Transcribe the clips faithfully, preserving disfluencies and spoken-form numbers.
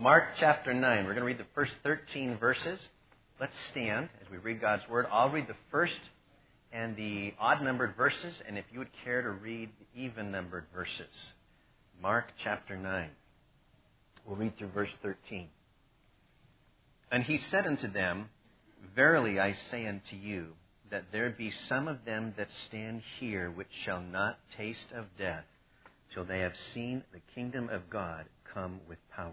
Mark chapter nine. We're going to read the first thirteen verses. Let's stand as we read God's Word. I'll read the first and the odd-numbered verses, and if you would care to read the even-numbered verses. Mark chapter nine. We'll read through verse thirteen. And he said unto them, Verily I say unto you, that there be some of them that stand here which shall not taste of death, till they have seen the kingdom of God come with power.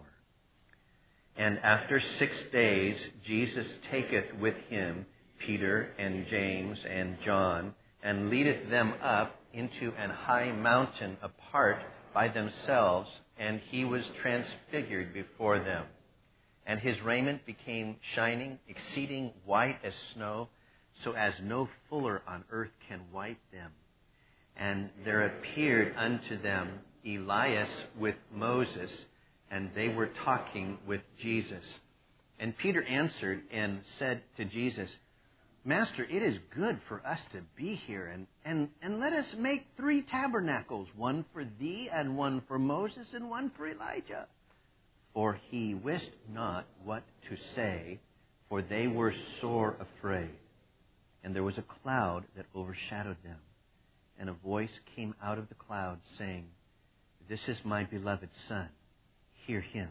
And after six days Jesus taketh with him Peter and James and John, and leadeth them up into an high mountain apart by themselves, and he was transfigured before them. And his raiment became shining, exceeding white as snow, so as no fuller on earth can white them. And there appeared unto them Elias with Moses, and they were talking with Jesus. And Peter answered and said to Jesus, Master, it is good for us to be here, and, and, and let us make three tabernacles, one for thee, and one for Moses, and one for Elijah. For he wist not what to say, for they were sore afraid. And there was a cloud that overshadowed them, and a voice came out of the cloud, saying, This is my beloved Son, hear him.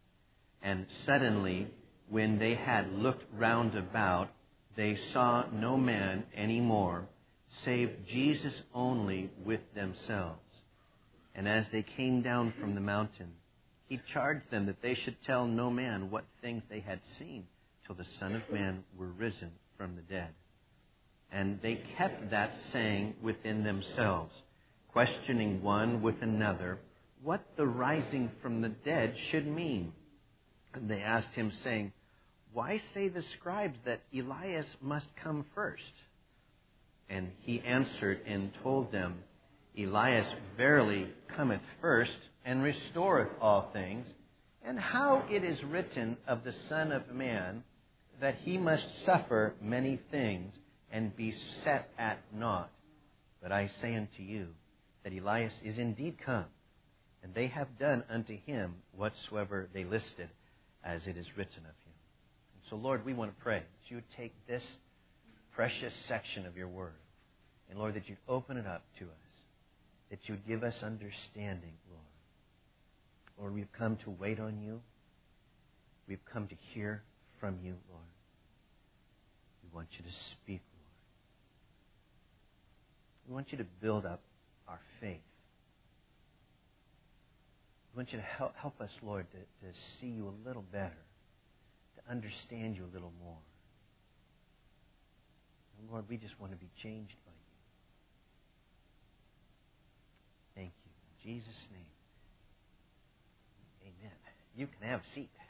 And suddenly, when they had looked round about, they saw no man any more, save Jesus only with themselves. And as they came down from the mountain, he charged them that they should tell no man what things they had seen, till the Son of Man were risen from the dead. And they kept that saying within themselves, questioning one with another, what the rising from the dead should mean. And they asked him, saying, Why say the scribes that Elias must come first? And he answered and told them, Elias verily cometh first, and restoreth all things, and how it is written of the Son of Man, that he must suffer many things, and be set at naught. But I say unto you, that Elias is indeed come, and they have done unto him whatsoever they listed, as it is written of him. And so, Lord, we want to pray that you would take this precious section of your word, and Lord, that you'd open it up to us, that you would give us understanding, Lord. Lord, we've come to wait on you. We've come to hear from you, Lord. We want you to speak, Lord. We want you to build up our faith. We want you to help, help us, Lord, to, to see you a little better, to understand you a little more. And Lord, we just want to be changed by you. Thank you. In Jesus' name. Amen. You can have a seat.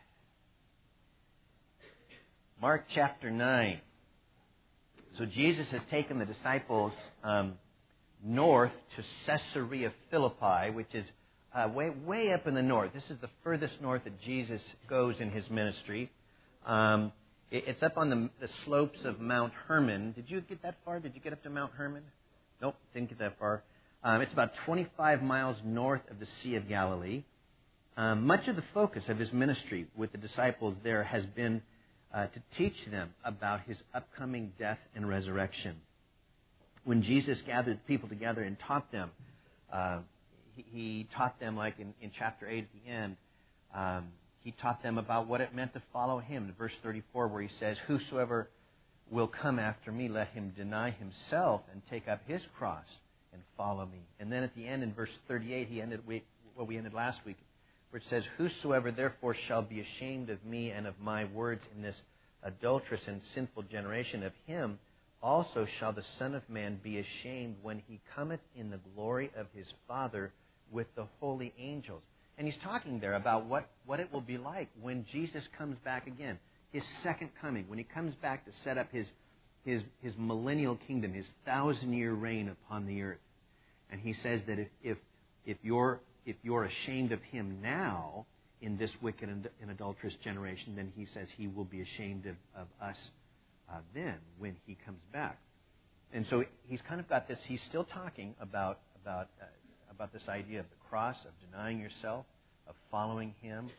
Mark chapter nine. So Jesus has taken the disciples um, north to Caesarea Philippi, which is uh, way, way up in the north. This is the furthest north that Jesus goes in his ministry. Um, it, it's up on the, the slopes of Mount Hermon. Did you get that far? Did you get up to Mount Hermon? Nope, didn't get that far. Um, it's about twenty-five miles north of the Sea of Galilee. Um, much of the focus of his ministry with the disciples there has been uh, to teach them about his upcoming death and resurrection. When Jesus gathered people together and taught them, uh, he, he taught them, like in, in chapter eight at the end, um, he taught them about what it meant to follow him. In verse thirty-four, where he says, Whosoever will come after me, let him deny himself and take up his cross and follow me. And then at the end, in verse thirty-eight, he ended we, what we ended last week, where it says, Whosoever therefore shall be ashamed of me and of my words in this adulterous and sinful generation, of him also shall the Son of Man be ashamed when he cometh in the glory of his Father with the holy angels. And he's talking there about what, what it will be like when Jesus comes back again, his second coming, when he comes back to set up his, his, his millennial kingdom, his thousand-year reign upon the earth. And he says that if, if, if you're If you're ashamed of him now in this wicked and adulterous generation, then he says he will be ashamed of, of us uh, then when he comes back. And so he's kind of got this, he's still talking about, about, uh, about this idea of the cross, of denying yourself, of following him,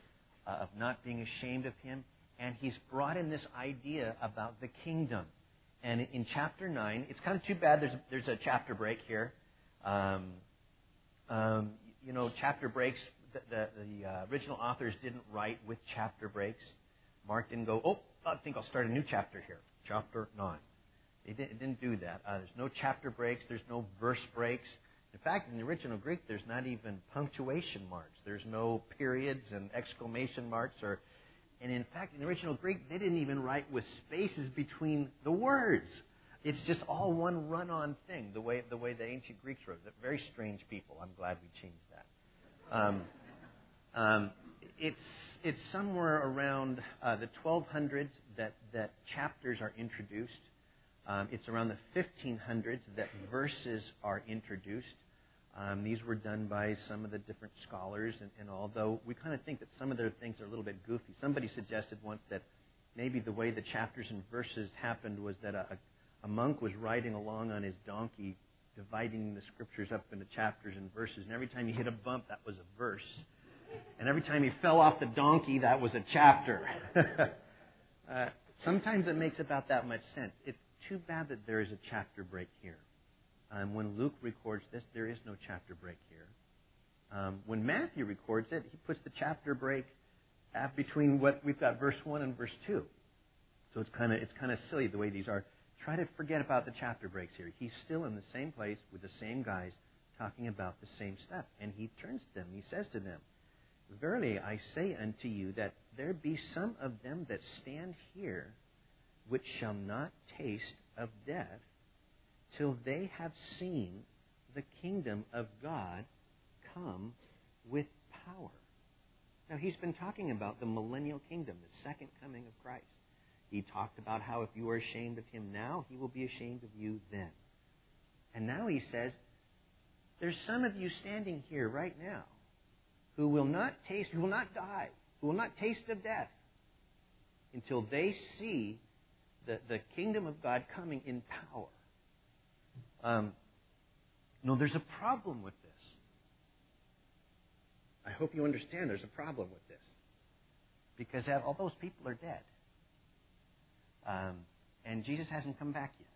uh, of not being ashamed of him. And he's brought in this idea about the kingdom. And in chapter nine, it's kind of too bad there's, there's a chapter break here. Um, um, you know, chapter breaks, the, the, the uh, original authors didn't write with chapter breaks. Mark didn't go, oh, I think I'll start a new chapter here, chapter nine. They didn't, didn't do that. Uh, there's no chapter breaks. There's no verse breaks. In fact, in the original Greek, there's not even punctuation marks. There's no periods and exclamation marks. Or, and in fact, in the original Greek, they didn't even write with spaces between the words. It's just all one run-on thing, the way the way the ancient Greeks wrote. They're very strange people. I'm glad we changed that. Um, um, it's it's somewhere around uh, the twelve hundreds that, that chapters are introduced. Um, it's around the fifteen hundreds that verses are introduced. Um, these were done by some of the different scholars, and, and although we kind of think that some of their things are a little bit goofy, somebody suggested once that maybe the way the chapters and verses happened was that a, a monk was riding along on his donkey, dividing the scriptures up into chapters and verses, and every time he hit a bump, that was a verse. And every time he fell off the donkey, that was a chapter. uh, sometimes it makes about that much sense. It's too bad that there is a chapter break here. Um, when Luke records this, there is no chapter break here. Um, when Matthew records it, he puts the chapter break between what we've got verse one and verse two. So it's kind of it's kind of silly the way these are. Try to forget about the chapter breaks here. He's still in the same place with the same guys talking about the same stuff. And he turns to them. He says to them, "Verily I say unto you that there be some of them that stand here which shall not taste of death till they have seen the kingdom of God come with power." Now, he's been talking about the millennial kingdom, the second coming of Christ. He talked about how if you are ashamed of him now, he will be ashamed of you then. And now he says, there's some of you standing here right now who will not taste, who will not die, who will not taste of death until they see the, the kingdom of God coming in power. Um, no, there's a problem with this. I hope you understand there's a problem with this. Because all those people are dead. Um, and Jesus hasn't come back yet.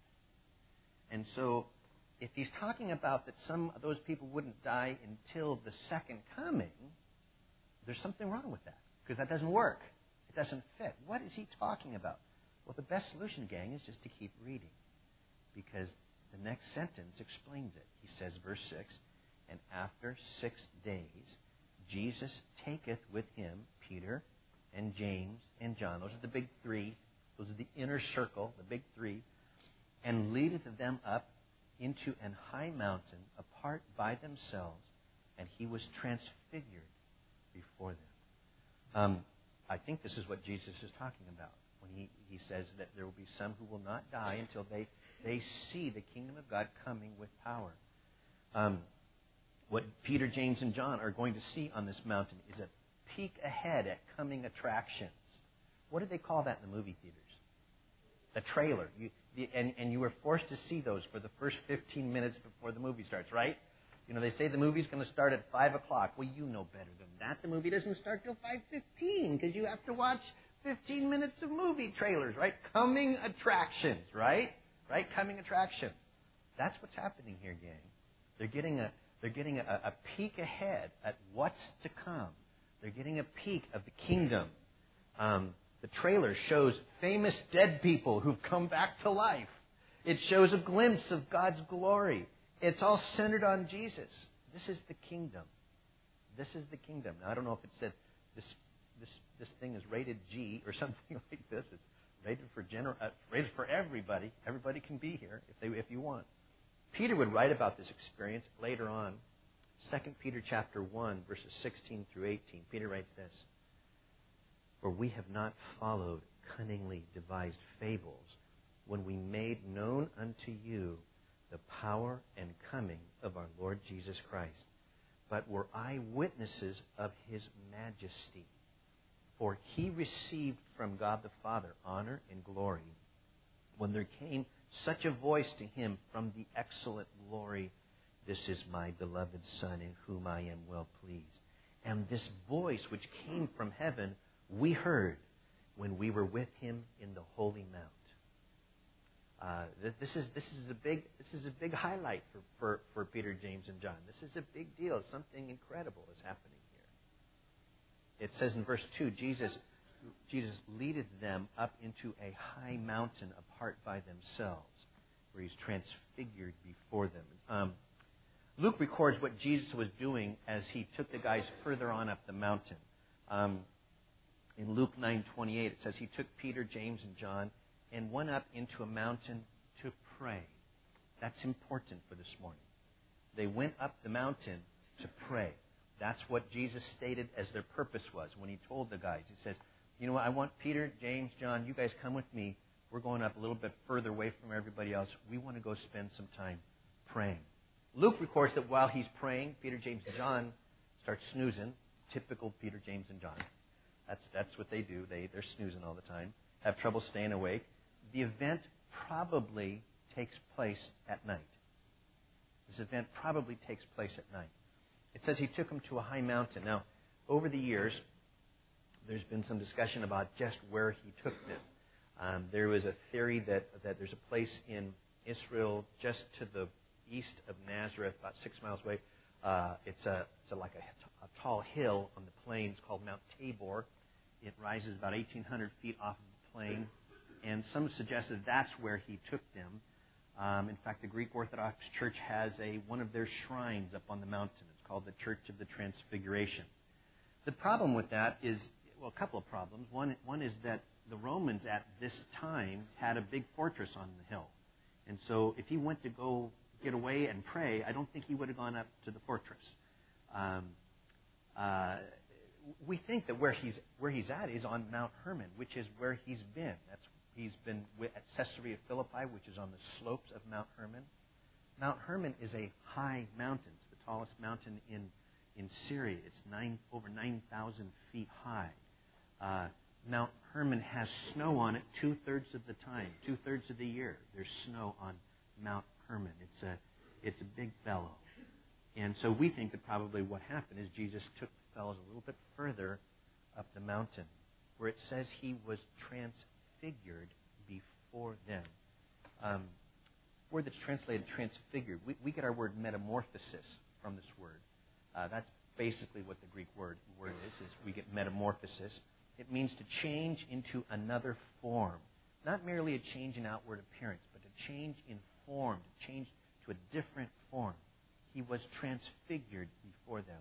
And so, if he's talking about that some of those people wouldn't die until the second coming, there's something wrong with that. Because that doesn't work. It doesn't fit. What is he talking about? Well, the best solution, gang, is just to keep reading. Because the next sentence explains it. He says, verse six, "And after six days, Jesus taketh with him Peter and James and John." Those are the big three. Those are the inner circle, the big three. "And leadeth them up into an high mountain apart by themselves, and he was transfigured before them." Um, I think this is what Jesus is talking about when he, he says that there will be some who will not die until they, they see the kingdom of God coming with power. Um, what Peter, James, and John are going to see on this mountain is a peek ahead at coming attractions. What did they call that in the movie theaters? The trailer. You, the, and, and you were forced to see those for the first fifteen minutes before the movie starts, right? You know, they say the movie's going to start at five o'clock. Well, you know better than that. The movie doesn't start till five fifteen because you have to watch fifteen minutes of movie trailers, right? Coming attractions, right? Right? Coming attractions. That's what's happening here, gang. They're getting a they're getting a, a peek ahead at what's to come. They're getting a peek of the kingdom. Um, the trailer shows famous dead people who've come back to life. It shows a glimpse of God's glory. It's all centered on Jesus. This is the kingdom. This is the kingdom. Now, I don't know if it said this this this thing is rated G or something like this. It's rated for gener- uh, rated for everybody. Everybody can be here if they if you want. Peter would write about this experience later on. Second Peter chapter one, verses sixteen through eighteen. Peter writes this: "For we have not followed cunningly devised fables when we made known unto you the power and coming of our Lord Jesus Christ, but were eyewitnesses of his majesty. For he received from God the Father honor and glory when there came such a voice to him from the excellent glory, This is my beloved Son in whom I am well pleased. And this voice which came from heaven we heard when we were with him in the holy mount. Uh, this is this is a big this is a big highlight for, for, for Peter, James, and John. This is a big deal. Something incredible is happening here. It says in verse two, Jesus Jesus leadeth them up into a high mountain apart by themselves, where he's transfigured before them. Um, Luke records what Jesus was doing as he took the guys further on up the mountain. Um, in Luke nine twenty-eight, it says he took Peter, James, and John and went up into a mountain to pray. That's important for this morning. They went up the mountain to pray. That's what Jesus stated as their purpose was when he told the guys. He says, you know what, I want Peter, James, John, you guys come with me. We're going up a little bit further away from everybody else. We want to go spend some time praying. Luke records that while he's praying, Peter, James, and John start snoozing. Typical Peter, James, and John. That's that's what they do. They, they're snoozing all the time. Have trouble staying awake. The event probably takes place at night. This event probably takes place at night. It says he took them to a high mountain. Now, over the years, there's been some discussion about just where he took them. Um, there was a theory that, that there's a place in Israel just to the east of Nazareth, about six miles away. Uh, it's a it's a, like a, a tall hill on the plains called Mount Tabor. It rises about eighteen hundred feet off of the plain, and some suggested that's where he took them. Um, in fact, the Greek Orthodox Church has a one of their shrines up on the mountain. It's called the Church of the Transfiguration. The problem with that is, well, a couple of problems. One one is that the Romans at this time had a big fortress on the hill, and so if he went to go get away and pray, I don't think he would have gone up to the fortress. Um, uh, we think that where he's where he's at is on Mount Hermon, which is where he's been. That's he's been at Caesarea Philippi, which is on the slopes of Mount Hermon. Mount Hermon is a high mountain. It's the tallest mountain in in Syria. It's nine over nine thousand feet high. Uh, Mount Hermon has snow on it two thirds of the time, two thirds of the year. There's snow on Mount Hermon. It's a it's a big fellow. And so we think that probably what happened is Jesus took the fellows a little bit further up the mountain, where it says he was transfigured before them. Um, word that's translated transfigured, we, we get our word metamorphosis from this word. Uh, that's basically what the Greek word word is, is we get metamorphosis. It means to change into another form. Not merely a change in outward appearance, but a change in form, to change to a different form. He was transfigured before them.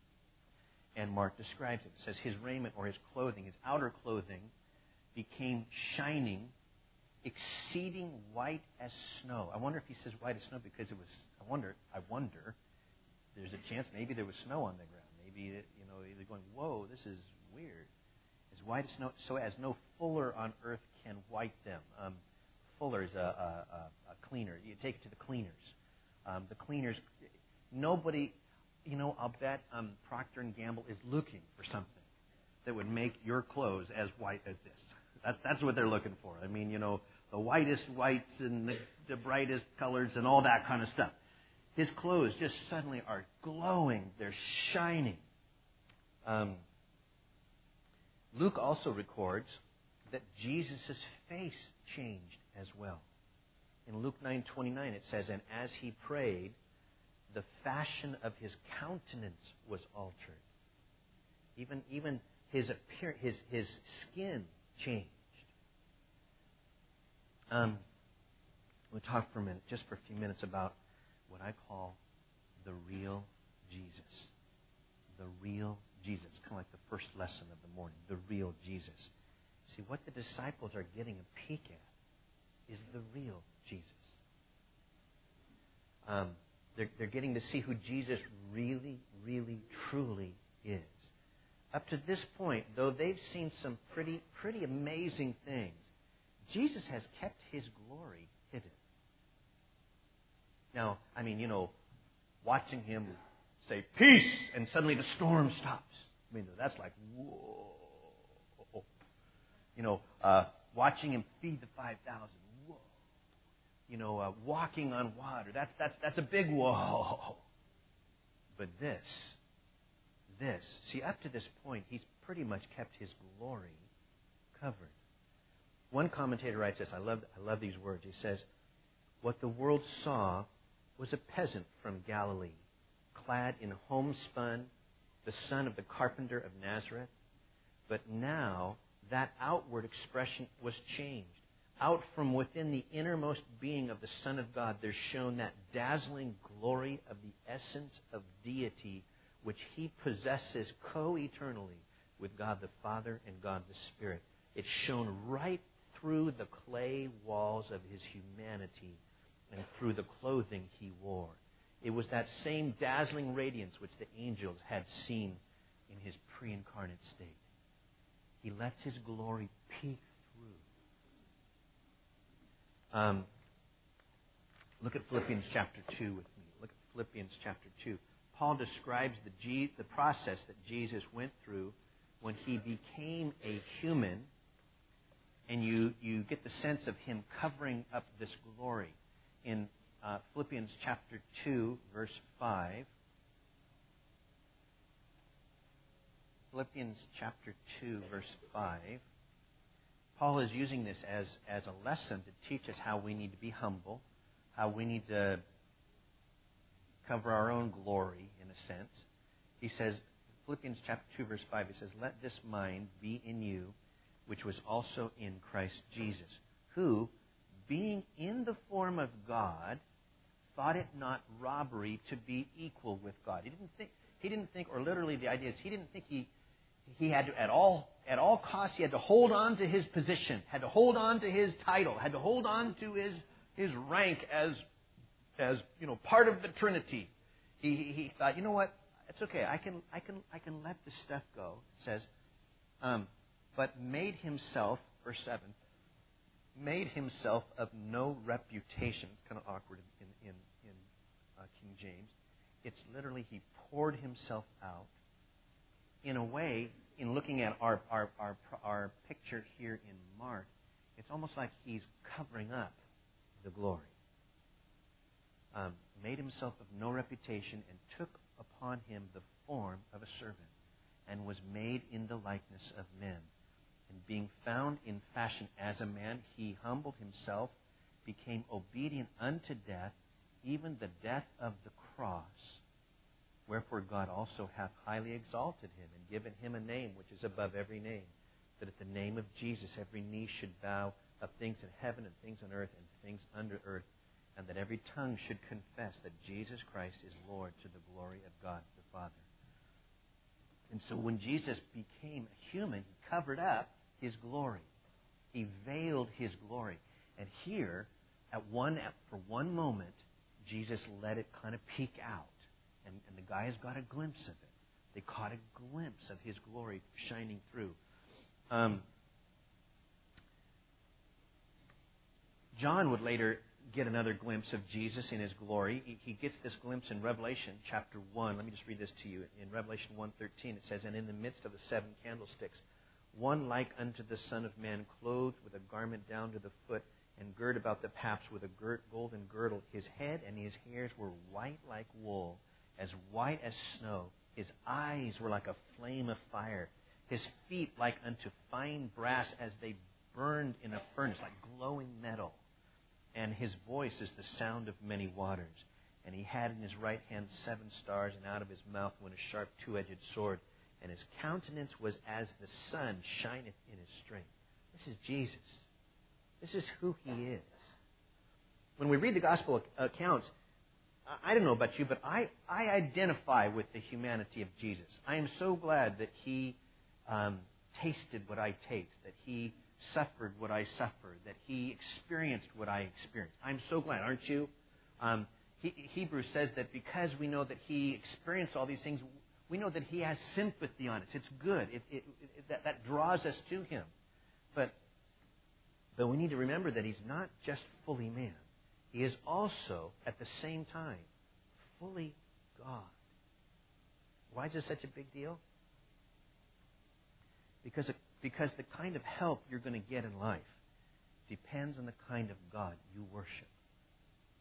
And Mark describes it. It says his raiment or his clothing, his outer clothing, became shining, exceeding white as snow. I wonder if he says white as snow because it was, I wonder, I wonder, there's a chance maybe there was snow on the ground. Maybe, it, you know, they're going, whoa, this is weird. As white as snow, so as no fuller on earth can white them. Um, fuller is a, a, a, a cleaner. You take it to the cleaners. Um, the cleaners, nobody, you know, I'll bet um, Procter and Gamble is looking for something that would make your clothes as white as this. That, that's what they're looking for. I mean, you know, the whitest whites and the, the brightest colors and all that kind of stuff. His clothes just suddenly are glowing. They're shining. Um, Luke also records that Jesus' face changed as well. In Luke nine twenty-nine, it says, and as he prayed, the fashion of his countenance was altered. Even, even his appearance, his, his skin changed. Um, we'll talk for a minute, just for a few minutes, about what I call the real Jesus. The real Jesus. It's kind of like the first lesson of the morning. The real Jesus. See, what the disciples are getting a peek at is the real Jesus. Um, they're, they're getting to see who Jesus really, really, truly is. Up to this point, though they've seen some pretty, pretty amazing things, Jesus has kept his glory hidden. Now, I mean, you know, watching him say, peace, and suddenly the storm stops. I mean, that's like, whoa. You know, uh, watching him feed the five thousand. Whoa. You know, uh, walking on water. That's, that's, that's a big whoa. But this, this. See, up to this point, he's pretty much kept his glory covered. One commentator writes this. I love, I love these words. He says, what the world saw was a peasant from Galilee, clad in homespun, the son of the carpenter of Nazareth. But now that outward expression was changed. Out from within the innermost being of the Son of God, there's shown that dazzling glory of the essence of deity, which he possesses co-eternally with God the Father and God the Spirit. It's shown right through the clay walls of his humanity and through the clothing he wore. It was that same dazzling radiance which the angels had seen in his pre-incarnate state. He lets his glory peek through. Um, look at Philippians chapter two with me. Look at Philippians chapter two. Paul describes the, G, the process that Jesus went through when he became a human, and you, you get the sense of him covering up this glory. In uh, Philippians chapter two, verse five, Philippians chapter two, verse five, Paul is using this as, as a lesson to teach us how we need to be humble, how we need to cover our own glory, in a sense. He says, Philippians chapter two, verse five, he says, let this mind be in you, which was also in Christ Jesus, who, being in the form of God, thought it not robbery to be equal with God. He didn't think, he didn't think, or literally the idea is, he didn't think he he had to, at all at all costs, he had to hold on to his position, had to hold on to his title, had to hold on to his his rank as as you know part of the Trinity. He he, he thought, you know what, it's okay. I can I can I can let this stuff go. It says, um, but made himself, verse seven, made himself of no reputation. It's kind of awkward in in in uh, King James. It's literally he poured himself out. In a way, in looking at our, our, our, our picture here in Mark, it's almost like he's covering up the glory. Um, made himself of no reputation and took upon him the form of a servant and was made in the likeness of men. And being found in fashion as a man, he humbled himself, became obedient unto death, even the death of the cross. Wherefore God also hath highly exalted him and given him a name which is above every name, that at the name of Jesus every knee should bow, of things in heaven and things on earth and things under earth, and that every tongue should confess that Jesus Christ is Lord, to the glory of God the Father. And so when Jesus became a human, he covered up his glory. He veiled his glory. And here, at one for one moment, Jesus let it kind of peek out. And, and the guys got a glimpse of it. They caught a glimpse of his glory shining through. Um, John would later get another glimpse of Jesus in his glory. He, he gets this glimpse in Revelation chapter one. Let me just read this to you. In Revelation one thirteen, it says, and in the midst of the seven candlesticks, one like unto the Son of Man, clothed with a garment down to the foot, and girt about the paps with a girt, golden girdle. His head and his hairs were white like wool, as white as snow. His eyes were like a flame of fire. His feet like unto fine brass, as they burned in a furnace, like glowing metal. And his voice is the sound of many waters. And he had in his right hand seven stars, and out of his mouth went a sharp two-edged sword. And his countenance was as the sun shineth in his strength. This is Jesus. This is who he is. When we read the gospel accounts, I don't know about you, but I, I identify with the humanity of Jesus. I am so glad that he um, tasted what I taste, that he suffered what I suffered, that he experienced what I experienced. I'm so glad, aren't you? Um, he, Hebrews says that because we know that he experienced all these things, we know that he has sympathy on us. It's good. It, it, it, that, that draws us to him. But, but we need to remember that he's not just fully man. He is also, at the same time, fully God. Why is this such a big deal? Because, because the kind of help you're going to get in life depends on the kind of God you worship.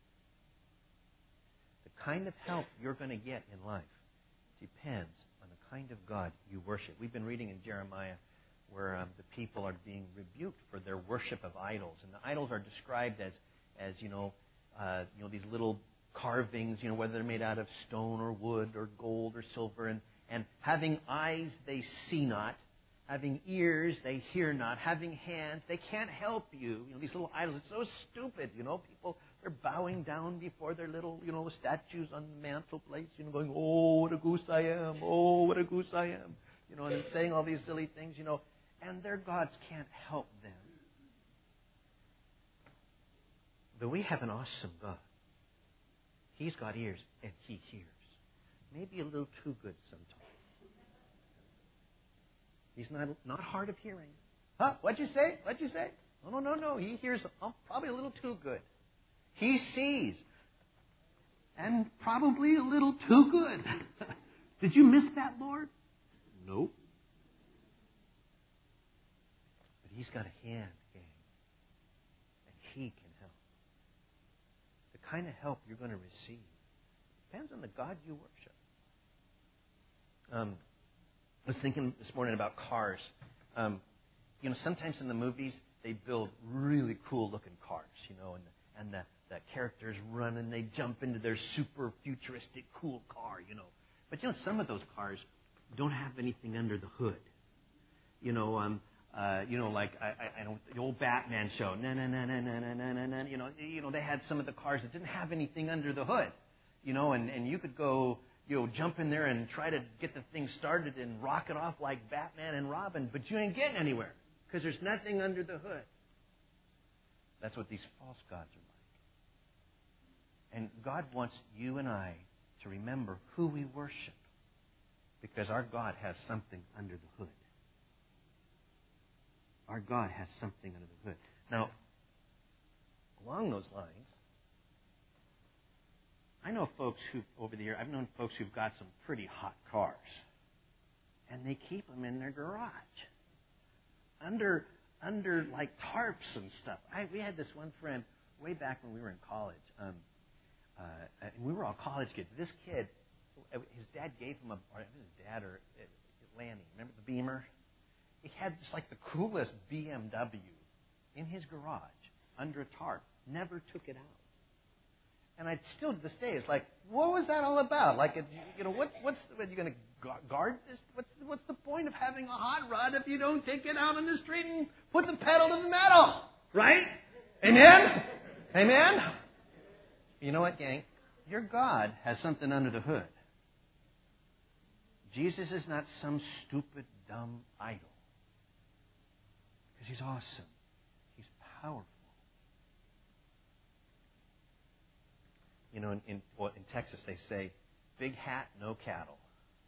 The kind of help you're going to get in life depends on the kind of God you worship. We've been reading in Jeremiah where um, the people are being rebuked for their worship of idols. And the idols are described as, as you know, uh, you know, these little carvings, you know, whether they're made out of stone or wood or gold or silver. And, and having eyes they see not, having ears they hear not, having hands they can't help you. You know, these little idols, it's so stupid, you know. People, they're bowing down before their little, you know, statues on the mantelpiece, you know, going, oh, what a goose I am, oh, what a goose I am. You know, and saying all these silly things, you know, and their gods can't help them. But we have an awesome God. He's got ears, and He hears. Maybe a little too good sometimes. He's not not hard of hearing. Huh? What'd you say? What'd you say? No, no, no, no. He hears oh, probably a little too good. He sees. And probably a little too good. Did you miss that, Lord? Nope. But He's got a hand, gang. And He can help. The kind of help you're going to receive depends on the God you worship. Um, I was thinking this morning about cars. Um, you know, sometimes in the movies, they build really cool-looking cars, you know, and, and the, the characters run and they jump into their super futuristic cool car, you know. But, you know, some of those cars don't have anything under the hood. You know, um, uh, you know, like I, I, I don't, the old Batman show, na na na na na na na na na. You know, you know, they had some of the cars that didn't have anything under the hood. You know, and, and you could go, you know, jump in there and try to get the thing started and rock it off like Batman and Robin, but you ain't getting anywhere because there's nothing under the hood. That's what these false gods are like. And God wants you and I to remember who we worship because our God has something under the hood. Our God has something under the hood. Now, along those lines, I know folks who, over the years, I've known folks who've got some pretty hot cars. And they keep them in their garage. Under, under like tarps and stuff. I, we had this one friend way back when we were in college. Um, uh, and we were all college kids. This kid, his dad gave him a, or his dad or uh, Lanny, remember the Beamer? He had just like the coolest B M W in his garage under a tarp. Never took it out. And I still, to this day, it's like, what was that all about? Like, you know, what, what's are you going to guard this? What's what's the point of having a hot rod if you don't take it out on the street and put the pedal to the metal, right? Amen. Amen. You know what, gang? Your God has something under the hood. Jesus is not some stupid, dumb idol. Because He's awesome. He's powerful. You know, in, in, well, in Texas they say, big hat, no cattle.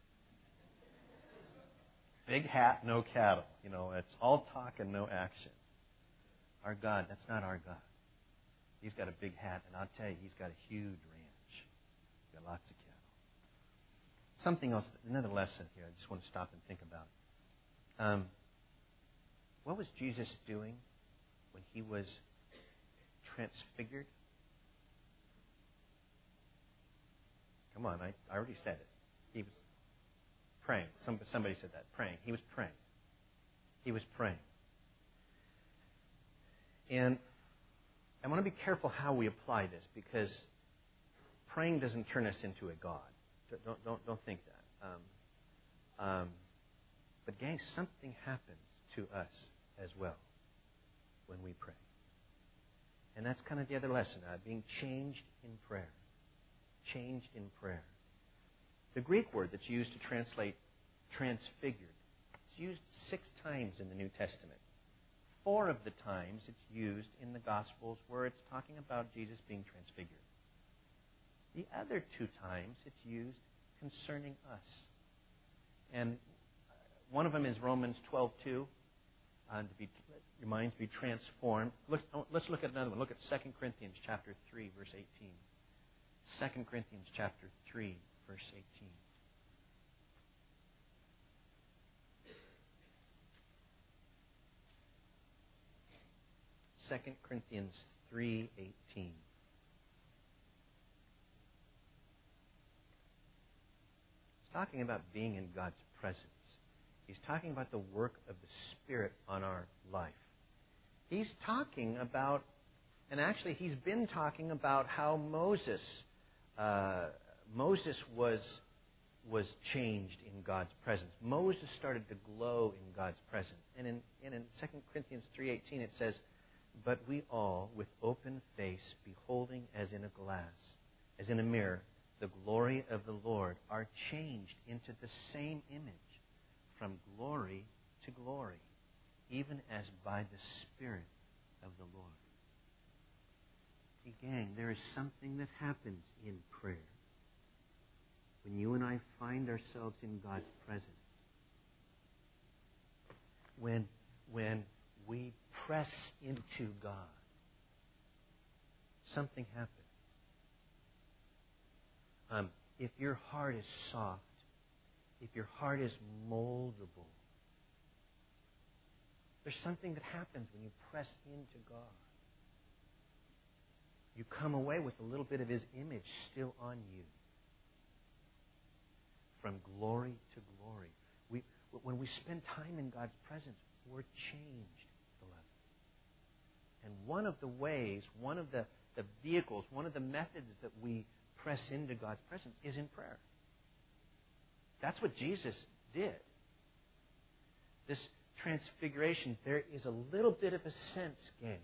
Big hat, no cattle. You know, it's all talk and no action. Our God, that's not our God. He's got a big hat, and I'll tell you, He's got a huge ranch. He's got lots of cattle. Something else, another lesson here I just want to stop and think about. Um, what was Jesus doing when He was transfigured? Come on, I, I already said it. He was praying. Some, somebody said that. Praying. He was praying. He was praying. And I want to be careful how we apply this because praying doesn't turn us into a god. Don't don't don't think that. Um, um, but gang, something happens to us as well when we pray, and that's kind of the other lesson: uh, being changed in prayer. Changed in prayer. The Greek word that's used to translate transfigured, it's used six times in the New Testament. Four of the times it's used in the Gospels where it's talking about Jesus being transfigured. The other two times it's used concerning us. And one of them is Romans twelve two, uh, to be your minds be transformed. Look, let's look at another one. Look at Second Corinthians chapter three, verse eighteen. Second Corinthians chapter three, verse eighteen. Second Corinthians three eighteen. It's talking about being in God's presence. He's talking about the work of the Spirit on our life. He's talking about, and actually he's been talking about how Moses, uh, Moses was, was changed in God's presence. Moses started to glow in God's presence. And in, and in Second Corinthians three eighteen it says, "But we all, with open face, beholding as in a glass, as in a mirror, the glory of the Lord, are changed into the same image, from glory to glory, even as by the Spirit of the Lord." See, gang, there is something that happens in prayer when you and I find ourselves in God's presence. When, when we press into God, something happens. Um, if your heart is soft, if your heart is moldable, there's something that happens when you press into God. You come away with a little bit of His image still on you. From glory to glory. We, when we spend time in God's presence, we're changed, beloved. And one of the ways, one of the, the vehicles, one of the methods that we press into God's presence is in prayer. That's what Jesus did. This transfiguration, there is a little bit of a sense, gang,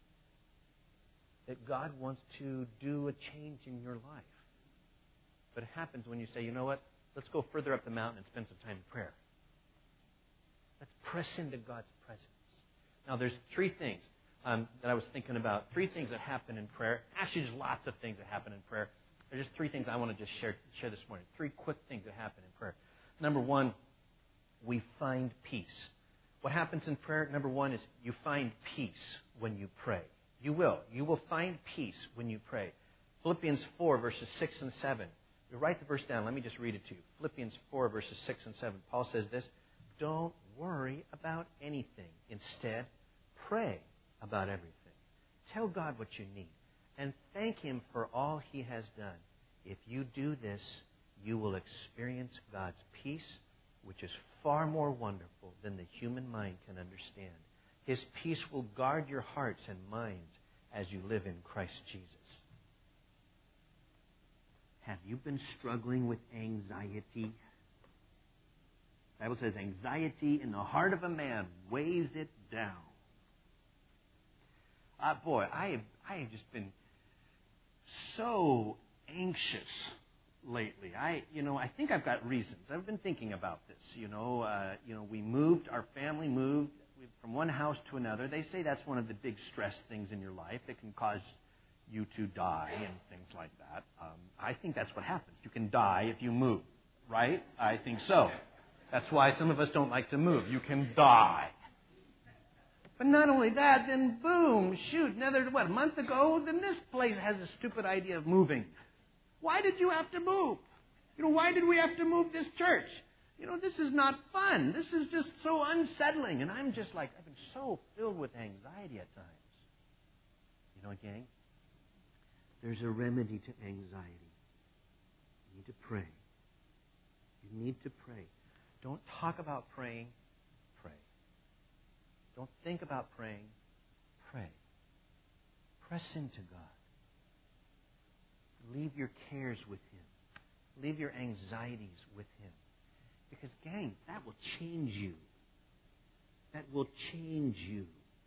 that God wants to do a change in your life. But it happens when you say, you know what, let's go further up the mountain and spend some time in prayer. Let's press into God's presence. Now, there's three things um, that I was thinking about. Three things that happen in prayer. Actually, there's lots of things that happen in prayer. There's just three things I want to just share, share this morning. Three quick things that happen in prayer. Number one, we find peace. What happens in prayer, number one, is you find peace when you pray. You will. You will find peace when you pray. Philippians four, verses six and seven. You write the verse down. Let me just read it to you. Philippians four, verses six and seven. Paul says this, "Don't worry about anything. Instead, pray about everything. Tell God what you need and thank Him for all He has done. If you do this, you will experience God's peace, which is far more wonderful than the human mind can understand. His peace will guard your hearts and minds as you live in Christ Jesus." Have you been struggling with anxiety? The Bible says anxiety in the heart of a man weighs it down. Uh, boy, I have, I have just been so anxious lately. I, you know, I think I've got reasons. I've been thinking about this. You know, uh, you know, we moved, our family moved from one house to another. They say that's one of the big stress things in your life that can cause you to die and things like that. Um, I think that's what happens. You can die if you move, right? I think so. That's why some of us don't like to move. You can die. But not only that, then boom, shoot, another, what, a month ago, then this place has a stupid idea of moving. Why did you have to move? You know, why did we have to move this church? You know, this is not fun. This is just so unsettling. And I'm just like, I've been so filled with anxiety at times. You know, gang, there's a remedy to anxiety. You need to pray. You need to pray. Don't talk about praying. Pray. Don't think about praying. Pray. Press into God. Leave your cares with Him. Leave your anxieties with Him. Because, gang, that will change you. That will change you.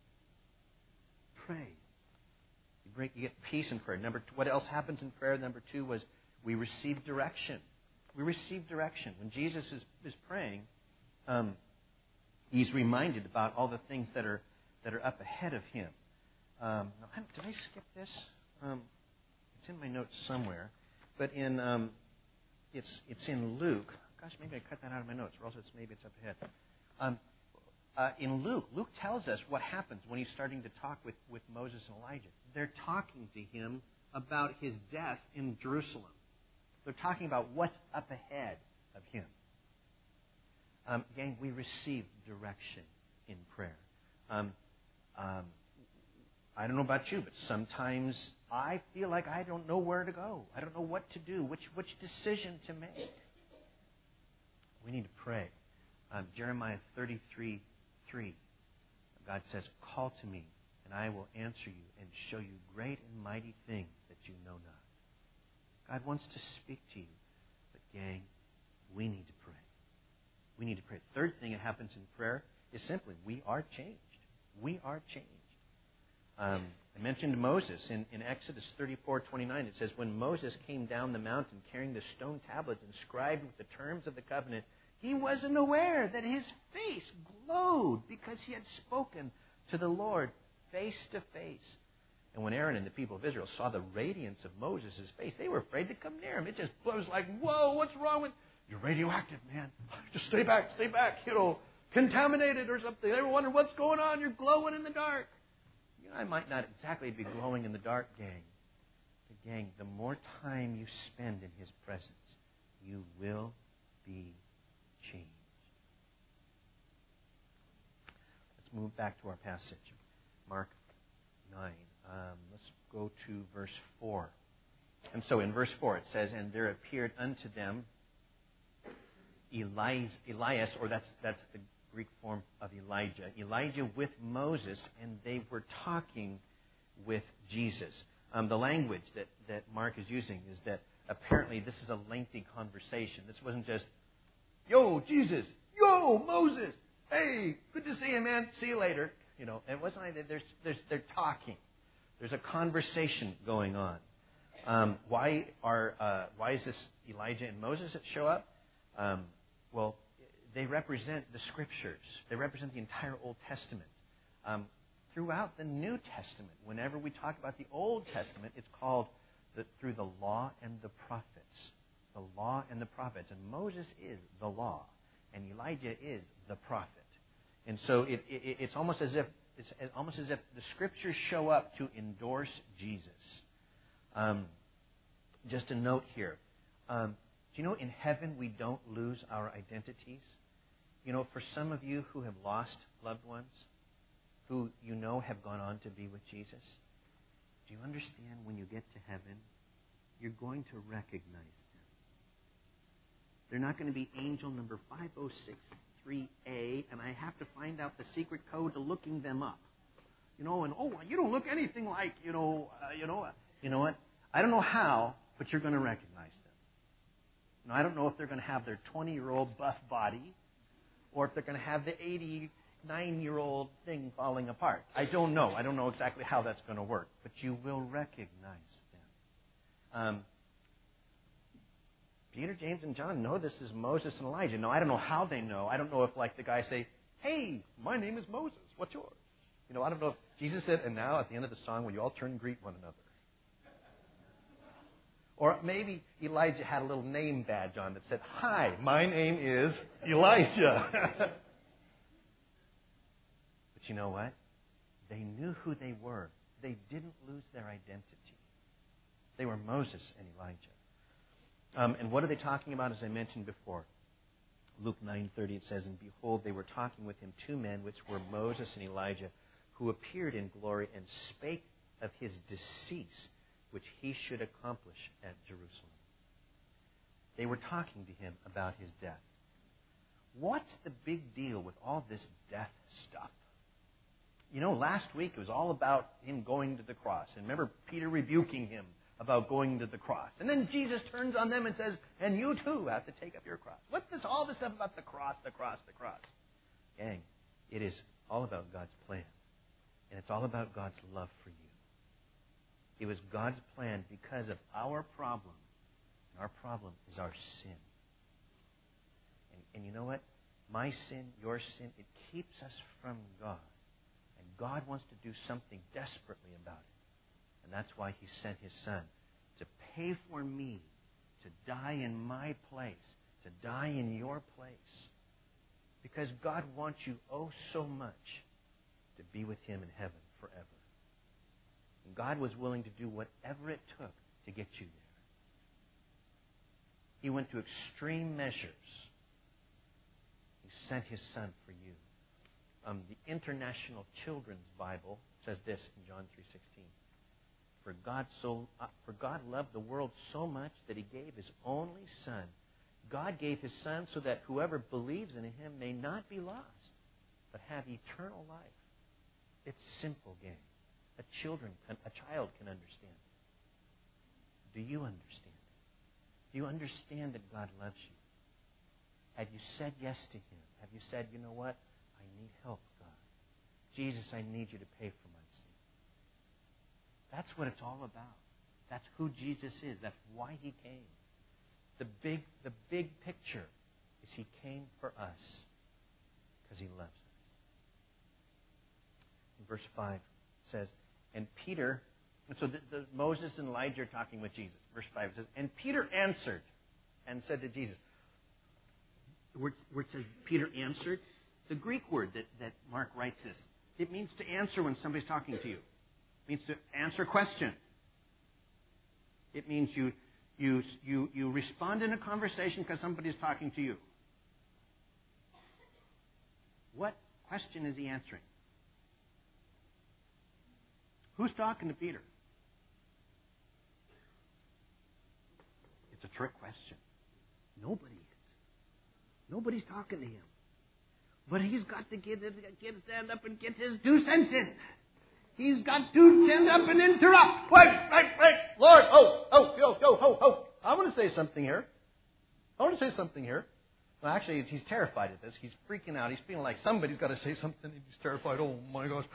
Pray. You, break, you get peace in prayer. Number two, what else happens in prayer? Number two was we receive direction. We receive direction. When Jesus is, is praying, um, He's reminded about all the things that are that are up ahead of Him. Um, did I skip this? Um, it's in my notes somewhere. But in um, it's it's in Luke. Gosh, maybe I cut that out of my notes, or else it's maybe it's up ahead. Um, uh, in Luke, Luke tells us what happens when he's starting to talk with, with Moses and Elijah. They're talking to him about his death in Jerusalem. They're talking about what's up ahead of him. Um, gang, we receive direction in prayer. Um, um, I don't know about you, but sometimes I feel like I don't know where to go. I don't know what to do, which which decision to make. We need to pray. Um, Jeremiah thirty-three three. God says, call to me, and I will answer you and show you great and mighty things that you know not. God wants to speak to you. But gang, we need to pray. We need to pray. Third thing that happens in prayer is simply we are changed. We are changed. Um, I mentioned Moses in, in Exodus thirty-four twenty-nine. It says, when Moses came down the mountain carrying the stone tablets inscribed with the terms of the covenant, he wasn't aware that his face glowed because he had spoken to the Lord face to face. And when Aaron and the people of Israel saw the radiance of Moses' face, they were afraid to come near him. It just was like, whoa, what's wrong with you? You're radioactive, man. Just stay back, stay back. You know, contaminated or something. They were wondering what's going on. You're glowing in the dark. You know, I might not exactly be glowing in the dark, gang. But gang, the more time you spend in His presence, you will be changed. Let's move back to our passage. Mark nine. Um, let's go to verse four. And so in verse four it says, and there appeared unto them Elias, Elias, or that's that's the Greek form of Elijah. Elijah with Moses, and they were talking with Jesus. Um, the language that, that Mark is using is that apparently this is a lengthy conversation. This wasn't just, yo, Jesus, yo, Moses, hey, good to see you, man, see you later. You know, it wasn't like that. There's, there's, they're talking. There's a conversation going on. Um, why are uh, why is this Elijah and Moses that show up? Um, well, they represent the Scriptures. They represent the entire Old Testament. Um, throughout the New Testament, whenever we talk about the Old Testament, it's called the, through the law and the prophets. The law and the prophets. And Moses is the law, and Elijah is the prophet. And so it, it, it's almost as if it's almost as if the Scriptures show up to endorse Jesus. Um, just a note here. Um, do you know in heaven we don't lose our identities? You know, for some of you who have lost loved ones, who you know have gone on to be with Jesus, do you understand when you get to heaven, you're going to recognize them. They're not going to be angel number five oh six three A, and I have to find out the secret code to looking them up. You know, and, oh, you don't look anything like, you know, uh, you know, uh, you know what? I don't know how, but you're going to recognize them. You know, I don't know if they're going to have their twenty-year-old buff body or if they're going to have the eighty-nine-year-old thing falling apart. I don't know. I don't know exactly how that's going to work, but you will recognize them. Um, Peter, James, and John know this is Moses and Elijah. No, I don't know how they know. I don't know if, like, the guys say, hey, my name is Moses. What's yours? You know, I don't know if Jesus said, and now at the end of the song, will you all turn and greet one another? Or maybe Elijah had a little name badge on that said, hi, my name is Elijah. But you know what? They knew who they were. They didn't lose their identity. They were Moses and Elijah. Um, and what are they talking about, as I mentioned before? Luke nine thirty, it says, and behold, they were talking with him two men, which were Moses and Elijah, who appeared in glory and spake of his decease, which he should accomplish at Jerusalem. They were talking to him about his death. What's the big deal with all this death stuff? You know, last week it was all about him going to the cross. And remember Peter rebuking him about going to the cross. And then Jesus turns on them and says, and you too have to take up your cross. What's this, all this stuff about the cross, the cross, the cross? Gang, it is all about God's plan. And it's all about God's love for you. It was God's plan because of our problem. And our problem is our sin. And, and you know what? My sin, your sin, it keeps us from God. And God wants to do something desperately about it. And that's why He sent His Son to pay for me, to die in my place, to die in your place. Because God wants you oh so much to be with Him in heaven forever. And God was willing to do whatever it took to get you there. He went to extreme measures. He sent His Son for you. Um, the International Children's Bible says this in John three sixteen. For God so uh, for God loved the world so much that He gave His only Son, God gave His Son so that whoever believes in Him may not be lost, but have eternal life. It's simple, gang. A children, can, a child can understand it. Do you understand it? Do you understand that God loves you? Have you said yes to Him? Have you said, you know what? I need help, God. Jesus, I need you to pay for my sin. That's what it's all about. That's who Jesus is. That's why He came. The big, the big picture is He came for us because He loves us. In verse five it says, and Peter, and so the, the, Moses and Elijah are talking with Jesus. Verse five it says, and Peter answered and said to Jesus, where it, where it says Peter answered, the Greek word that, that Mark writes this, it means to answer when somebody's talking to you. It means to answer a question. It means you you you you respond in a conversation because somebody's talking to you. What question is he answering? Who's talking to Peter? It's a trick question. Nobody is. Nobody's talking to him. But he's got to get, get stand up and get his two cents in. He's got to stand up and interrupt. Wait, wait, wait, Lord, oh, oh, yo, yo, ho, ho. I want to say something here. I want to say something here. Well, actually, he's terrified at this. He's freaking out. He's feeling like somebody's got to say something. He's terrified. Oh, my gosh.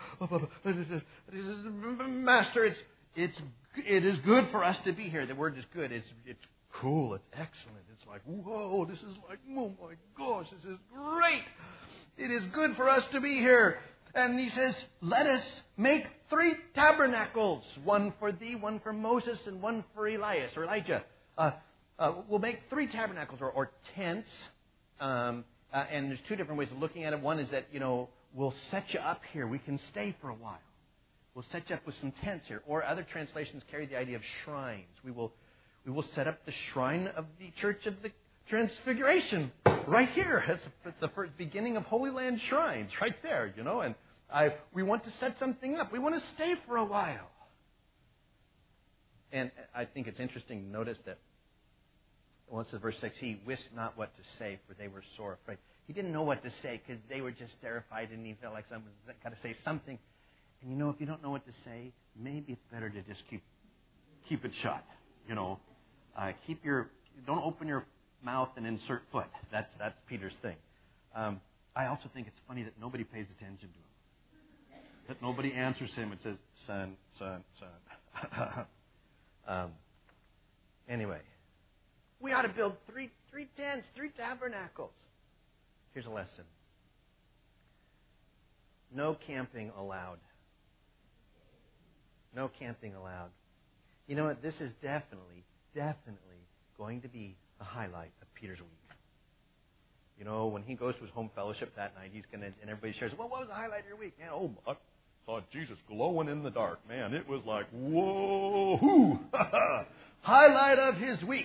Master, it's, it's, it is good for us to be here. The word is good. It's, it's cool. It's excellent. It's like, whoa, this is like, oh, my gosh, this is great. It is good for us to be here. And he says, let us make three tabernacles, one for thee, one for Moses, and one for Elias or Elijah. Uh, uh, we'll make three tabernacles or, or tents. Um, uh, and there's two different ways of looking at it. One is that, you know, we'll set you up here. We can stay for a while. We'll set you up with some tents here. Or other translations carry the idea of shrines. We will, we will set up the shrine of the Church of the Transfiguration right here. It's, it's the first beginning of Holy Land shrines right there, you know. And I, we want to set something up. We want to stay for a while. And I think it's interesting to notice that once in verse six, he wist not what to say, for they were sore afraid. He didn't know what to say because they were just terrified, and he felt like someone's got to say something. And you know, if you don't know what to say, maybe it's better to just keep keep it shut. You know, uh, keep your don't open your mouth and insert foot. That's that's Peter's thing. Um, I also think it's funny that nobody pays attention to him. That nobody answers him and says, "Son, son, son." um, anyway. We ought to build three three tents, three tabernacles. Here's a lesson. No camping allowed. No camping allowed. You know what? This is definitely, definitely going to be a highlight of Peter's week. You know, when he goes to his home fellowship that night, he's going to, and everybody shares, well, what was the highlight of your week? Man, oh, I saw Jesus glowing in the dark. Man, it was like, whoa, highlight of his week.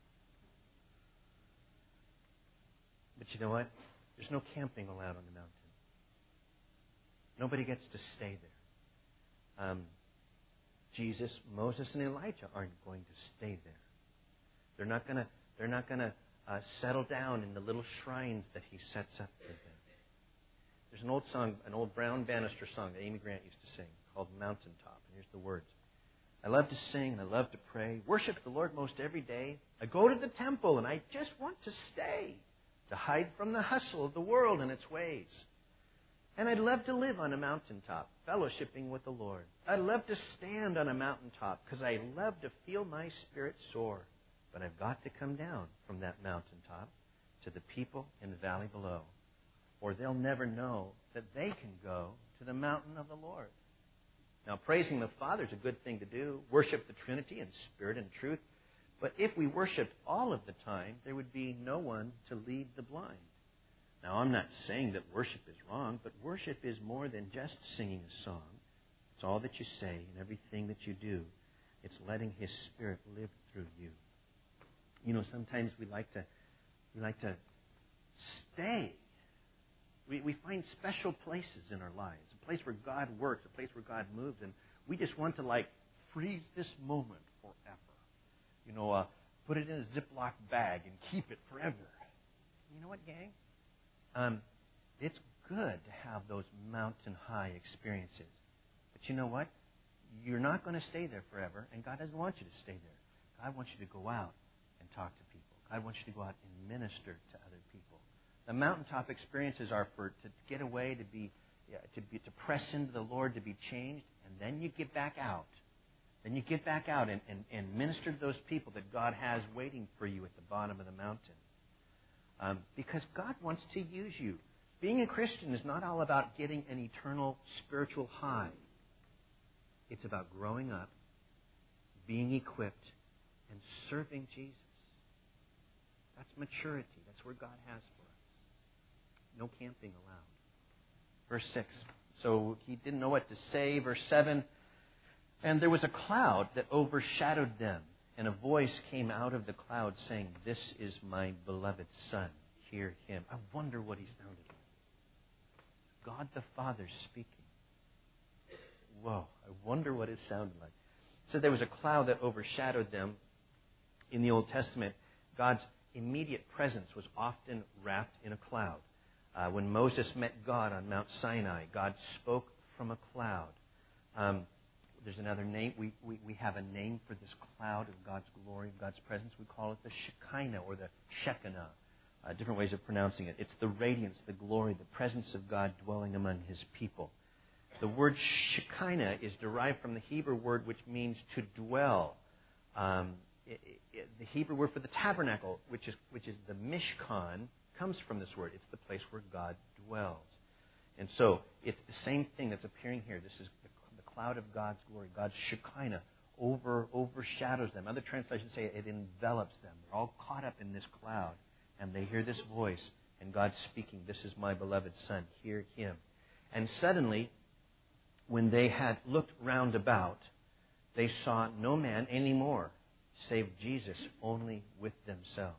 But you know what? There's no camping allowed on the mountain. Nobody gets to stay there. Um, Jesus, Moses, and Elijah aren't going to stay there. They're not going to. They're not going to uh, settle down in the little shrines that He sets up for them. There's an old song, an old Brown Bannister song that Amy Grant used to sing called "Mountaintop." And here's the words: I love to sing and I love to pray, worship the Lord most every day. I go to the temple and I just want to stay, to hide from the hustle of the world and its ways. And I'd love to live on a mountaintop, fellowshipping with the Lord. I'd love to stand on a mountaintop because I love to feel my spirit soar. But I've got to come down from that mountaintop to the people in the valley below, or they'll never know that they can go to the mountain of the Lord. Now, praising the Father is a good thing to do. Worship the Trinity in spirit and truth. But if we worshiped all of the time, there would be no one to lead the blind. Now, I'm not saying that worship is wrong, but worship is more than just singing a song. It's all that you say and everything that you do. It's letting His Spirit live through you. You know, sometimes we like to we like to stay. We, we find special places in our lives, a place where God works, a place where God moves, and we just want to, like, freeze this moment forever. You know, uh, put it in a Ziploc bag and keep it forever. You know what, gang? Um, it's good to have those mountain high experiences. But you know what? You're not going to stay there forever, and God doesn't want you to stay there. God wants you to go out and talk to people. God wants you to go out and minister to other people. The mountaintop experiences are for to get away, to be, yeah, to be, to press into the Lord, to be changed, and then you get back out. Then you get back out and, and, and minister to those people that God has waiting for you at the bottom of the mountain. Um, because God wants to use you. Being a Christian is not all about getting an eternal spiritual high. It's about growing up, being equipped, and serving Jesus. That's maturity. That's where God has for us. No camping allowed. Verse six. So he didn't know what to say. Verse seven. And there was a cloud that overshadowed them, and a voice came out of the cloud saying, "This is my beloved Son. Hear him." I wonder what he sounded like. God the Father speaking. Whoa, I wonder what it sounded like. So there was a cloud that overshadowed them. In the Old Testament, God's immediate presence was often wrapped in a cloud. Uh, when Moses met God on Mount Sinai, God spoke from a cloud. Um, there's another name. We, we, we have a name for this cloud of God's glory, of God's presence. We call it the Shekinah or the Shekinah. Uh, different ways of pronouncing it. It's the radiance, the glory, the presence of God dwelling among His people. The word Shekinah is derived from the Hebrew word which means to dwell. Um, it, it, the Hebrew word for the tabernacle, which is which is the Mishkan, comes from this word. It's the place where God dwells. And so it's the same thing that's appearing here. This is the, the cloud of God's glory. God's Shekinah over overshadows them. Other translations say it envelops them. They're all caught up in this cloud. And they hear this voice, and God's speaking, "This is my beloved Son, hear him." And suddenly, when they had looked round about, they saw no man anymore, save Jesus only with themselves.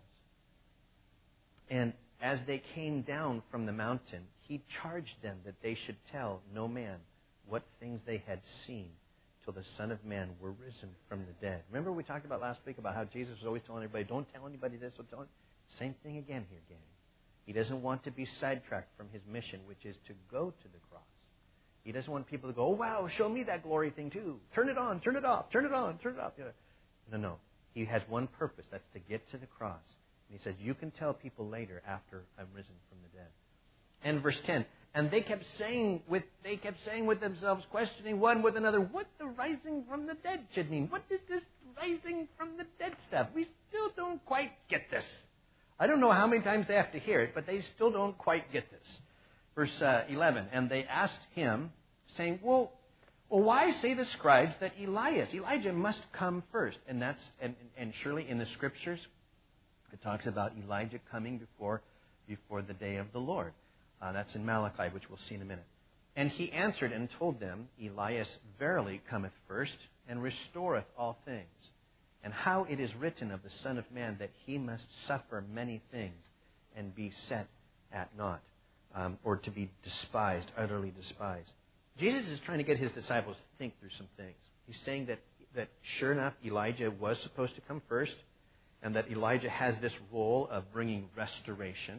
And as they came down from the mountain, he charged them that they should tell no man what things they had seen till the Son of Man were risen from the dead. Remember we talked about last week about how Jesus was always telling everybody, don't tell anybody this, don't tell anybody. Same thing again here, gang. He doesn't want to be sidetracked from his mission, which is to go to the cross. He doesn't want people to go, "Oh, wow, show me that glory thing too. Turn it on, turn it off, turn it on, turn it off." No, no. He has one purpose. That's to get to the cross. And he says, you can tell people later after I'm risen from the dead. And verse ten, and they kept saying with they kept saying with themselves, questioning one with another, what the rising from the dead should mean. What is this rising from the dead stuff? We still don't quite get this. I don't know how many times they have to hear it, but they still don't quite get this. Verse uh, eleven, and they asked him, saying, well, well, why say the scribes that Elias, Elijah must come first? And that's and, and surely in the Scriptures, it talks about Elijah coming before, before the day of the Lord. Uh, that's in Malachi, which we'll see in a minute. And he answered and told them, Elias verily cometh first, and restoreth all things. And how it is written of the Son of Man that he must suffer many things and be set at naught, um, or to be despised, utterly despised. Jesus is trying to get his disciples to think through some things. He's saying that, that sure enough, Elijah was supposed to come first, and that Elijah has this role of bringing restoration.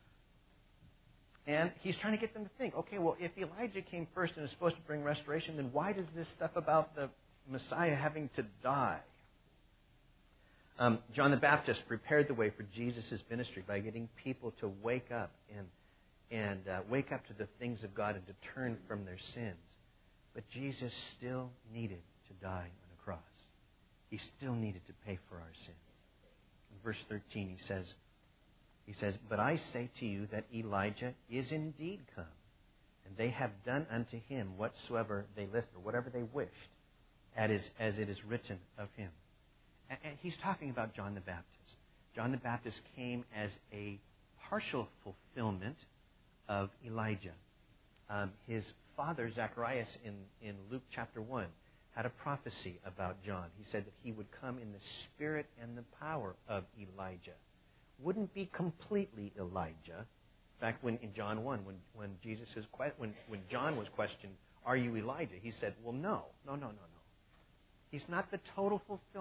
And he's trying to get them to think, okay, well, if Elijah came first and is supposed to bring restoration, then why does this stuff about the Messiah having to die? Um, John the Baptist prepared the way for Jesus' ministry by getting people to wake up and and uh, wake up to the things of God and to turn from their sins. But Jesus still needed to die on a cross. He still needed to pay for our sins. In verse thirteen, he says, he says, but I say to you that Elijah is indeed come, and they have done unto him whatsoever they listed, or whatever they wished, as it is written of him. And he's talking about John the Baptist. John the Baptist came as a partial fulfillment of Elijah. Um, his father, Zacharias, in, in Luke chapter one, had a prophecy about John. He said that he would come in the spirit and the power of Elijah. Wouldn't be completely Elijah. In fact, when in John one, when, when Jesus is when, when John was questioned, are you Elijah? He said, well, no, no, no, no, no. He's not the total fulfillment.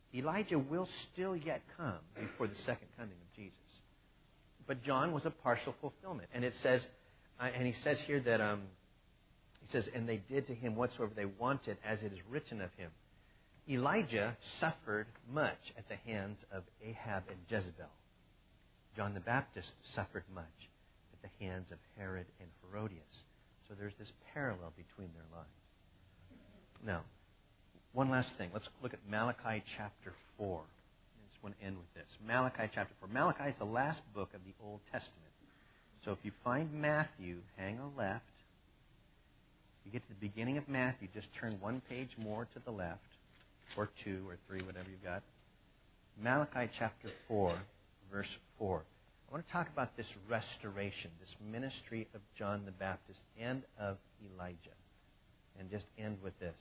Elijah will still yet come before the second coming of Jesus. But John was a partial fulfillment. And it says, uh, and he says here that, um, he says, and they did to him whatsoever they wanted, as it is written of him. Elijah suffered much at the hands of Ahab and Jezebel. John the Baptist suffered much at the hands of Herod and Herodias. So there's this parallel between their lives. Now, one last thing. Let's look at Malachi chapter four. I just want to end with this. Malachi chapter four. Malachi is the last book of the Old Testament. So if you find Matthew, hang a left. You get to the beginning of Matthew, just turn one page more to the left, or two, or three, whatever you've got. Malachi chapter four, verse four. I want to talk about this restoration, this ministry of John the Baptist and of Elijah. And just end with this.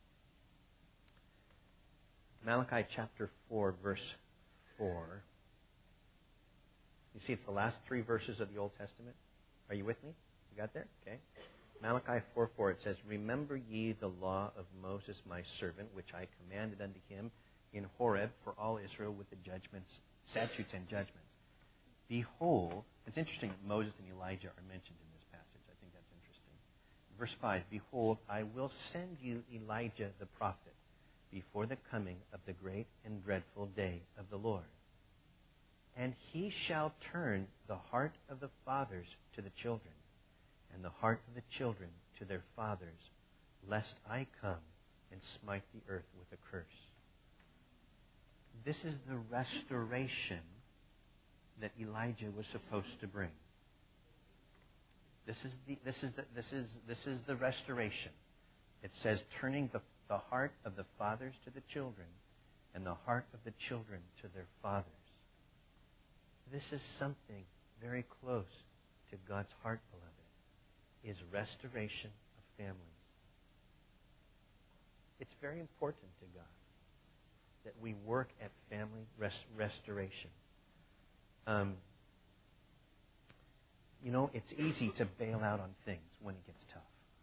Malachi chapter four, verse four. You see, it's the last three verses of the Old Testament. Are you with me? You got there? Okay. Malachi four four, it says, Remember ye the law of Moses my servant, which I commanded unto him in Horeb for all Israel with the judgments, statutes and judgments. Behold, it's interesting that Moses and Elijah are mentioned in this passage. I think that's interesting. Verse five, Behold, I will send you Elijah the prophet before the coming of the great and dreadful day of the Lord. And he shall turn the heart of the fathers to the children, and the heart of the children to their fathers, lest I come and smite the earth with a curse. This is the restoration that Elijah was supposed to bring. This is the this is the this is this is the restoration. It says turning the, the heart of the fathers to the children, and the heart of the children to their fathers. This is something very close to God's heart, beloved, is restoration of families. It's very important to God that we work at family rest, restoration. Um, you know, it's easy to bail out on things when it gets tough.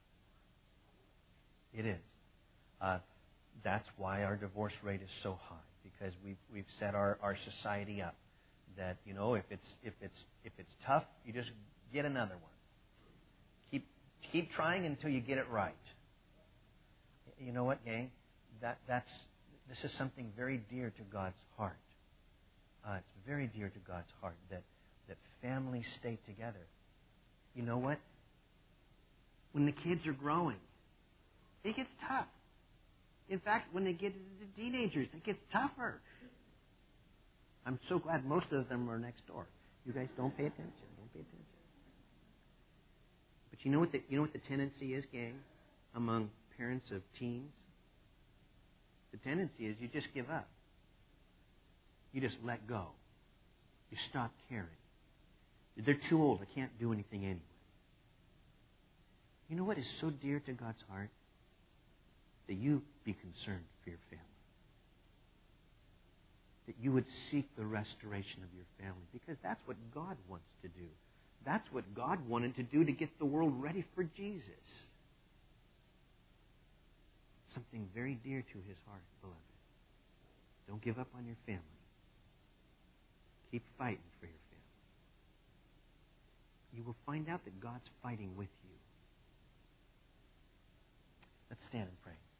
It is. Uh, that's why our divorce rate is so high, because we've we've set our, our society up that, you know, if it's if it's if it's tough, you just get another one. Keep keep trying until you get it right. You know what, gang? That that's this is something very dear to God's heart. Uh, it's very dear to God's heart that, that families stay together. You know what? When the kids are growing, it gets tough. In fact, when they get to teenagers, it gets tougher. I'm so glad most of them are next door. You guys don't pay attention. Don't pay attention. But you know what the, you know what the tendency is, gang, among parents of teens? The tendency is you just give up. You just let go. You stop caring. They're too old. I can't do anything anyway. You know what is so dear to God's heart? That you be concerned for your family. That you would seek the restoration of your family. Because that's what God wants to do. That's what God wanted to do to get the world ready for Jesus. Something very dear to His heart, beloved. Don't give up on your family. Keep fighting for your family. You will find out that God's fighting with you. Let's stand and pray.